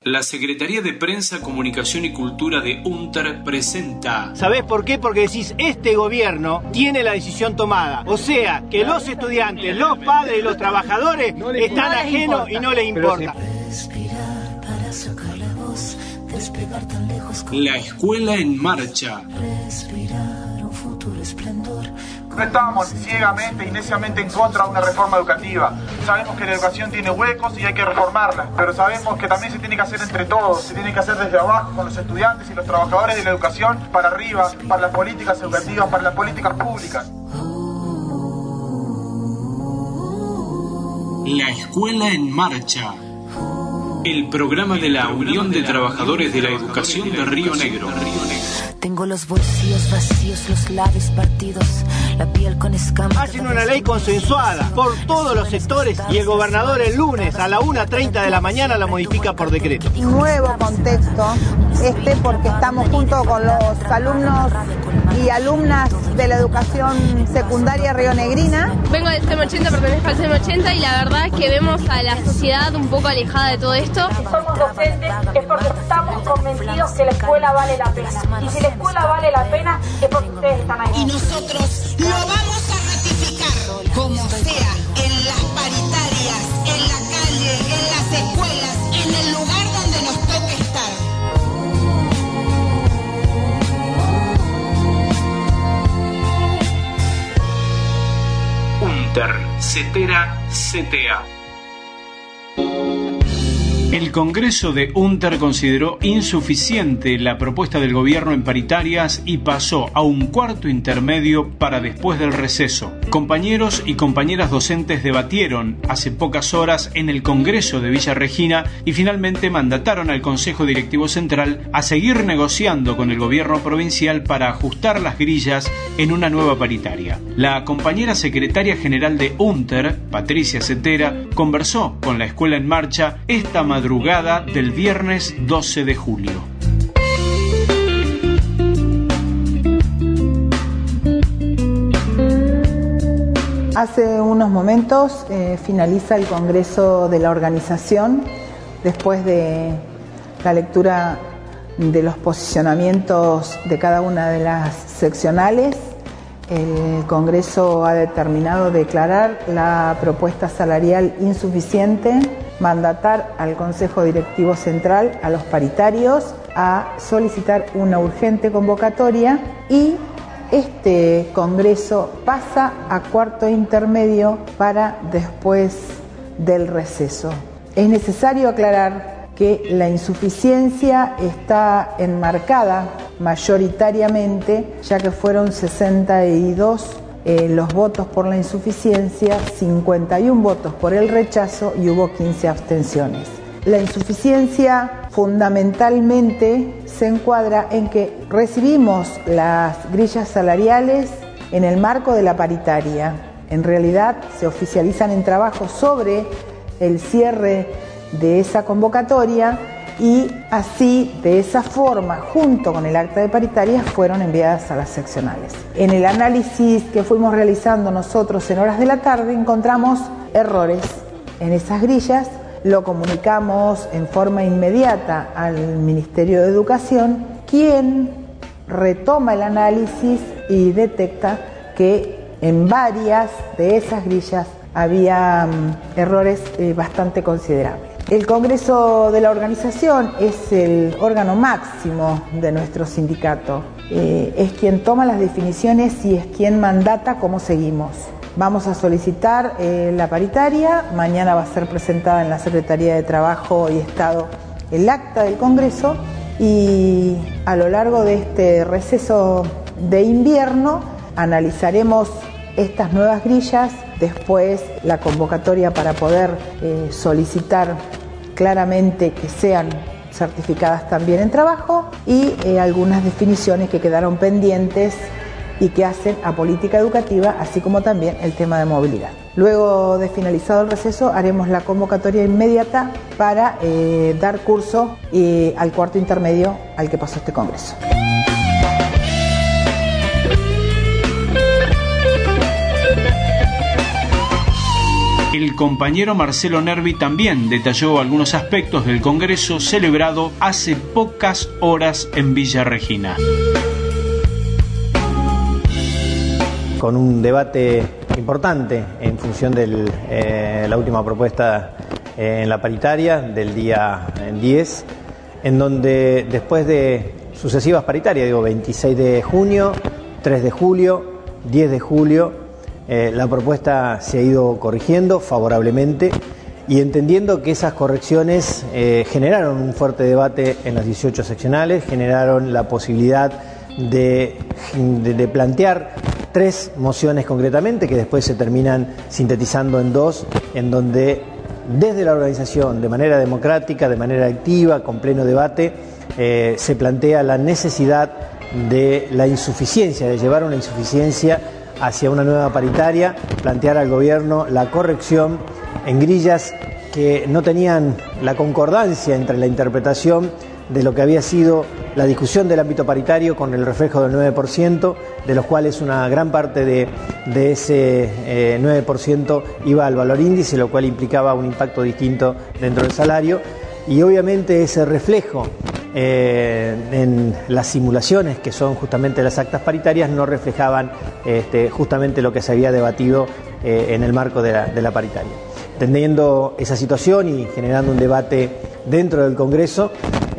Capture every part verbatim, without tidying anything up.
La Secretaría de Prensa, Comunicación y Cultura de UNTER presenta... ¿Sabés por qué? Porque decís, este gobierno tiene la decisión tomada. O sea, que los estudiantes, los padres y los trabajadores están ajenos y no les importa. Respirar para sacar la voz, despegar tan lejos como... La Escuela en Marcha. Respirar un futuro esplendor. No estamos ciegamente y neciamente en contra de una reforma educativa. Sabemos que la educación tiene huecos y hay que reformarla, pero sabemos que también se tiene que hacer entre todos, se tiene que hacer desde abajo con los estudiantes y los trabajadores de la educación para arriba, para las políticas educativas, para las políticas públicas. La Escuela en Marcha. El programa de la Unión de Trabajadores de la Educación de Río Negro. Tengo los bolsillos vacíos, los labios partidos, la piel con escamas. Hacen una ley consensuada por todos los sectores y el gobernador el lunes a la una treinta de la mañana la modifica por decreto. Nuevo contexto, este porque estamos junto con los alumnos y alumnas de la educación secundaria rionegrina. Vengo del C E M ochenta, pertenezco al C E M ochenta y la verdad es que vemos a la sociedad un poco alejada de todo esto. Si somos docentes es porque estamos convencidos que la escuela vale la pena. Y si la escuela vale la pena es porque ustedes están ahí. Y nosotros lo vamos a ratificar, como sea, en las paritarias, en la calle, en las escuelas, en el lugar donde nos toque estar. UNTER, CETERA, C T A. El Congreso de UNTER consideró insuficiente la propuesta del gobierno en paritarias y pasó a un cuarto intermedio para después del receso. Compañeros y compañeras docentes debatieron hace pocas horas en el Congreso de Villa Regina y finalmente mandataron al Consejo Directivo Central a seguir negociando con el gobierno provincial para ajustar las grillas en una nueva paritaria. La compañera secretaria general de UNTER, Patricia Cetera, conversó con la Escuela en Marcha esta madrugada del viernes doce de julio. Hace unos momentos eh, finaliza el Congreso de la organización después de la lectura de los posicionamientos de cada una de las seccionales. El Congreso ha determinado declarar la propuesta salarial insuficiente, mandatar al Consejo Directivo Central, a los paritarios, a solicitar una urgente convocatoria y este Congreso pasa a cuarto intermedio para después del receso. Es necesario aclarar que la insuficiencia está enmarcada mayoritariamente, ya que fueron sesenta y dos eh, los votos por la insuficiencia, cincuenta y uno votos por el rechazo y hubo quince abstenciones. La insuficiencia fundamentalmente se encuadra en que recibimos las grillas salariales en el marco de la paritaria. En realidad se oficializan en trabajo sobre el cierre de esa convocatoria y así, de esa forma, junto con el acta de paritaria, fueron enviadas a las seccionales. En el análisis que fuimos realizando nosotros en horas de la tarde encontramos errores en esas grillas. Lo comunicamos en forma inmediata al Ministerio de Educación, quien retoma el análisis y detecta que en varias de esas grillas había um, errores eh, bastante considerables. El Congreso de la organización es el órgano máximo de nuestro sindicato. Eh, es quien toma las definiciones y es quien mandata cómo seguimos. Vamos a solicitar eh, la paritaria, mañana va a ser presentada en la Secretaría de Trabajo y Estado el acta del Congreso y a lo largo de este receso de invierno analizaremos estas nuevas grillas, después la convocatoria para poder eh, solicitar claramente que sean certificadas también en trabajo y eh, algunas definiciones que quedaron pendientes y que hacen a política educativa, así como también el tema de movilidad. Luego de finalizado el receso haremos la convocatoria inmediata para eh, dar curso eh, al cuarto intermedio al que pasó este Congreso. El el compañero Marcelo Nervi también detalló algunos aspectos del Congreso celebrado hace pocas horas en Villa Regina. Con un debate importante en función de eh, la última propuesta eh, en la paritaria del día diez, en donde después de sucesivas paritarias, digo veintiséis de junio, tres de julio, diez de julio, eh, la propuesta se ha ido corrigiendo favorablemente y entendiendo que esas correcciones eh, generaron un fuerte debate en las dieciocho seccionales, generaron la posibilidad de, de, de plantear tres mociones concretamente que después se terminan sintetizando en dos, en donde desde la organización, de manera democrática, de manera activa, con pleno debate, eh, se plantea la necesidad de la insuficiencia, de llevar una insuficiencia hacia una nueva paritaria, plantear al gobierno la corrección en grillas que no tenían la concordancia entre la interpretación de lo que había sido la discusión del ámbito paritario con el reflejo del nueve por ciento, de los cuales una gran parte de, de ese eh, nueve por ciento iba al valor índice, lo cual implicaba un impacto distinto dentro del salario, y obviamente ese reflejo eh, en las simulaciones, que son justamente las actas paritarias, no reflejaban este, justamente lo que se había debatido eh, en el marco de la, de la paritaria. Entendiendo esa situación y generando un debate dentro del Congreso,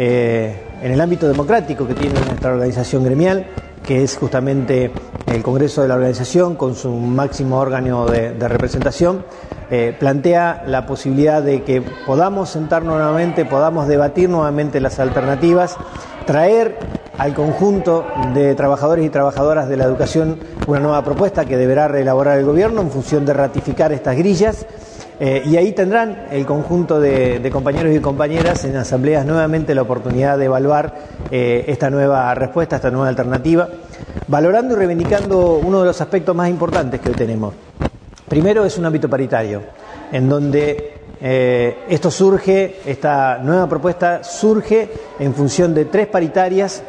eh, en el ámbito democrático que tiene nuestra organización gremial, que es justamente el Congreso de la organización con su máximo órgano de, de representación, eh, plantea la posibilidad de que podamos sentarnos nuevamente, podamos debatir nuevamente las alternativas, traer al conjunto de trabajadores y trabajadoras de la educación una nueva propuesta que deberá reelaborar el gobierno en función de ratificar estas grillas. Eh, y ahí tendrán el conjunto de, de compañeros y compañeras en asambleas nuevamente la oportunidad de evaluar eh, esta nueva respuesta, esta nueva alternativa, valorando y reivindicando uno de los aspectos más importantes que hoy tenemos. Primero es un ámbito paritario, en donde eh, esto surge, esta nueva propuesta surge en función de tres paritarias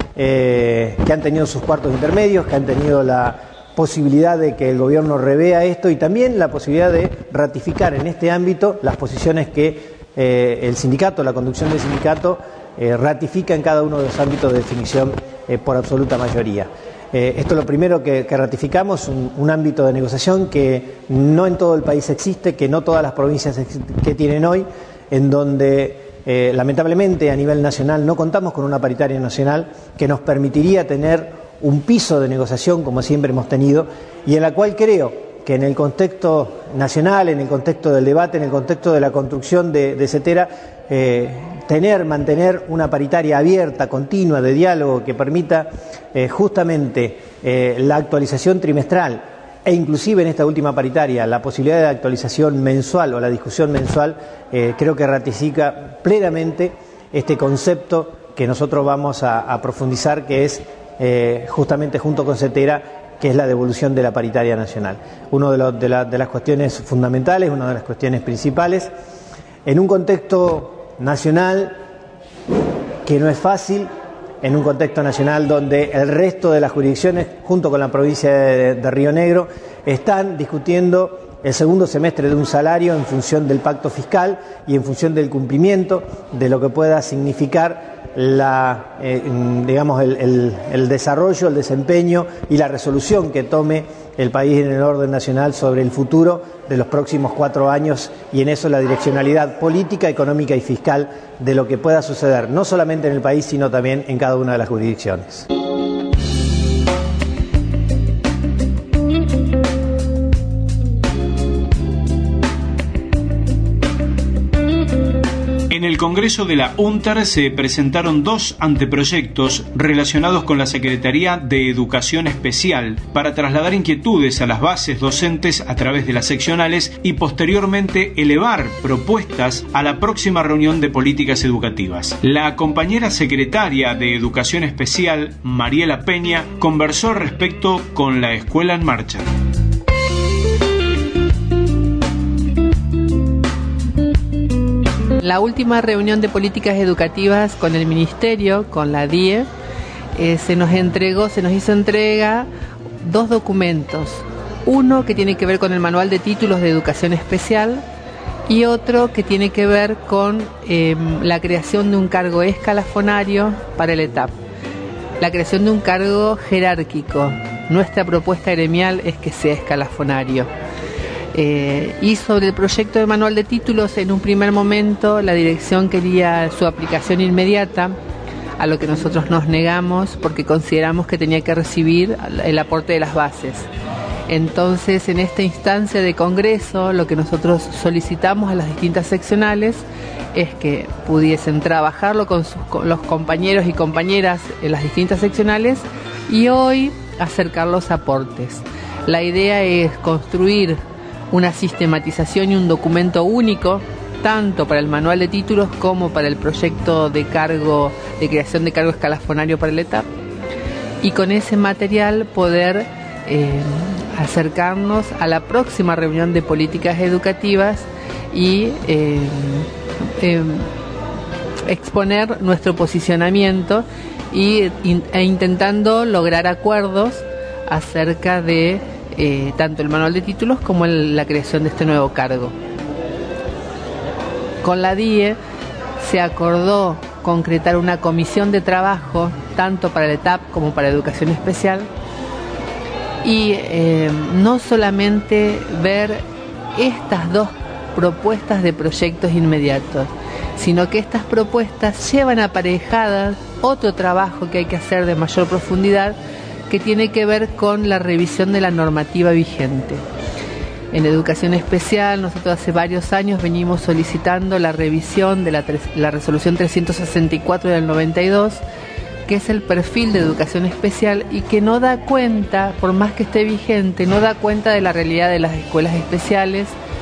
eh, que han tenido sus cuartos intermedios, que han tenido la posibilidad de que el gobierno revea esto y también la posibilidad de ratificar en este ámbito las posiciones que eh, el sindicato, la conducción del sindicato, eh, ratifica en cada uno de los ámbitos de definición eh, por absoluta mayoría. Eh, esto es lo primero que, que ratificamos, un, un ámbito de negociación que no en todo el país existe, que no todas las provincias que tienen hoy, en donde eh, lamentablemente a nivel nacional no contamos con una paritaria nacional que nos permitiría tener un piso de negociación como siempre hemos tenido y en la cual creo que en el contexto nacional, en el contexto del debate, en el contexto de la construcción de, de CETERA, eh, tener, mantener una paritaria abierta, continua, de diálogo que permita eh, justamente eh, la actualización trimestral e inclusive en esta última paritaria la posibilidad de actualización mensual o la discusión mensual, eh, creo que ratifica plenamente este concepto que nosotros vamos a, a profundizar, que es Eh, justamente junto con CETERA, que es la devolución de la paritaria nacional. Una de, de, la, de las cuestiones fundamentales, una de las cuestiones principales, en un contexto nacional que no es fácil, en un contexto nacional donde el resto de las jurisdicciones, junto con la provincia de, de Río Negro, están discutiendo el segundo semestre de un salario en función del pacto fiscal y en función del cumplimiento de lo que pueda significar la, eh, digamos, el, el, el desarrollo, el desempeño y la resolución que tome el país en el orden nacional sobre el futuro de los próximos cuatro años y en eso la direccionalidad política, económica y fiscal de lo que pueda suceder, no solamente en el país, sino también en cada una de las jurisdicciones. En el Congreso de la UNTER se presentaron dos anteproyectos relacionados con la Secretaría de Educación Especial para trasladar inquietudes a las bases docentes a través de las seccionales y posteriormente elevar propuestas a la próxima reunión de políticas educativas. La compañera secretaria de Educación Especial, Mariela Peña, conversó al respecto con la Escuela en Marcha. La última reunión de políticas educativas con el Ministerio, con la D I E, eh, se nos entregó, se nos hizo entrega dos documentos. Uno que tiene que ver con el manual de títulos de educación especial y otro que tiene que ver con eh, la creación de un cargo escalafonario para el E T A P. La creación de un cargo jerárquico. Nuestra propuesta gremial es que sea escalafonario. Eh, y sobre el proyecto de manual de títulos, en un primer momento la dirección quería su aplicación inmediata, a lo que nosotros nos negamos porque consideramos que tenía que recibir el aporte de las bases. Entonces, en esta instancia de congreso, lo que nosotros solicitamos a las distintas seccionales es que pudiesen trabajarlo con, sus, con los compañeros y compañeras en las distintas seccionales y hoy acercar los aportes. La idea es construir una sistematización y un documento único, tanto para el manual de títulos como para el proyecto de cargo, de creación de cargo escalafonario para el E T A P, y con ese material poder eh, acercarnos a la próxima reunión de políticas educativas y eh, eh, exponer nuestro posicionamiento y, e intentando lograr acuerdos acerca de eh, tanto el manual de títulos como el, la creación de este nuevo cargo. Con la D I E se acordó concretar una comisión de trabajo tanto para el E T A P como para educación especial y eh, no solamente ver estas dos propuestas de proyectos inmediatos, sino que estas propuestas llevan aparejadas otro trabajo que hay que hacer de mayor profundidad que tiene que ver con la revisión de la normativa vigente. En educación especial, nosotros hace varios años venimos solicitando la revisión de la, la resolución trescientos sesenta y cuatro del noventa y dos, que es el perfil de educación especial y que no da cuenta, por más que esté vigente, no da cuenta de la realidad de las escuelas especiales,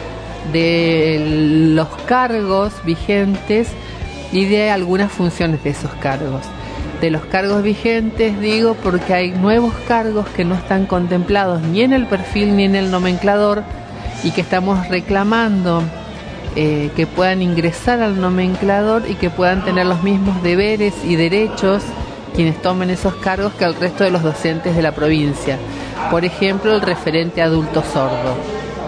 de los cargos vigentes y de algunas funciones de esos cargos. De los cargos vigentes digo porque hay nuevos cargos que no están contemplados ni en el perfil ni en el nomenclador y que estamos reclamando eh, que puedan ingresar al nomenclador y que puedan tener los mismos deberes y derechos quienes tomen esos cargos que el resto de los docentes de la provincia. Por ejemplo, el referente adulto sordo.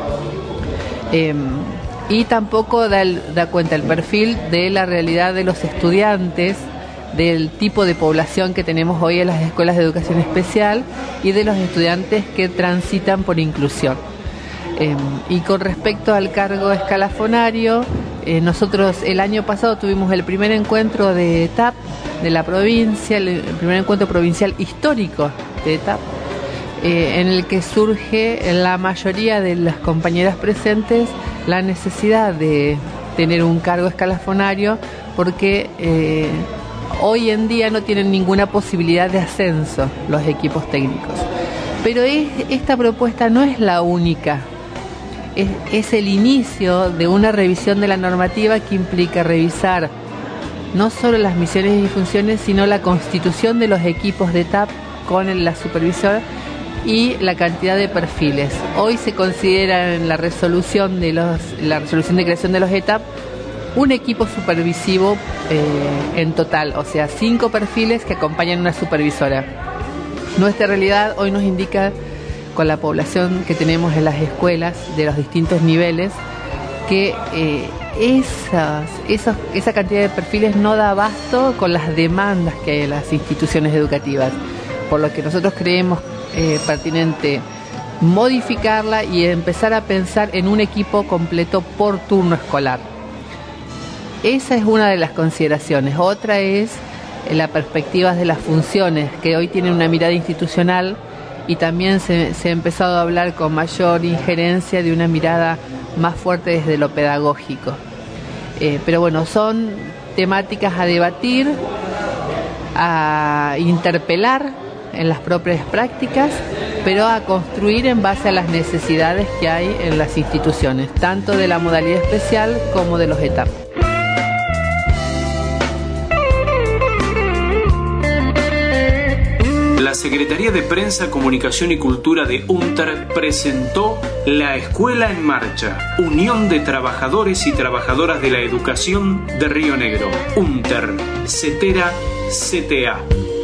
Eh, y tampoco da, el, da cuenta el perfil de la realidad de los estudiantes, del tipo de población que tenemos hoy en las escuelas de educación especial y de los estudiantes que transitan por inclusión. Eh, y con respecto al cargo escalafonario, eh, nosotros el año pasado tuvimos el primer encuentro de E T A P de la provincia, el, el primer encuentro provincial histórico de E T A P, eh, en el que surge en la mayoría de las compañeras presentes la necesidad de tener un cargo escalafonario porque eh, hoy en día no tienen ninguna posibilidad de ascenso los equipos técnicos. Pero es, esta propuesta no es la única, es, es el inicio de una revisión de la normativa que implica revisar no solo las misiones y funciones, sino la constitución de los equipos de E T A P con la supervisora y la cantidad de perfiles. Hoy se considera en la resolución de los, la resolución de creación de los E T A P un equipo supervisivo eh, en total, o sea, cinco perfiles que acompañan a una supervisora. Nuestra realidad hoy nos indica, con la población que tenemos en las escuelas de los distintos niveles, que eh, esas, esas, esa cantidad de perfiles no da abasto con las demandas que hay en las instituciones educativas, por lo que nosotros creemos eh, pertinente modificarla y empezar a pensar en un equipo completo por turno escolar. Esa es una de las consideraciones. Otra es la perspectiva de las funciones, que hoy tienen una mirada institucional y también se, se ha empezado a hablar con mayor injerencia de una mirada más fuerte desde lo pedagógico. Eh, pero bueno, son temáticas a debatir, a interpelar en las propias prácticas, pero a construir en base a las necesidades que hay en las instituciones, tanto de la modalidad especial como de los E T A P. La Secretaría de Prensa, Comunicación y Cultura de UNTER presentó La Escuela en Marcha, Unión de Trabajadores y Trabajadoras de la Educación de Río Negro. UNTER, CETERA, C T A.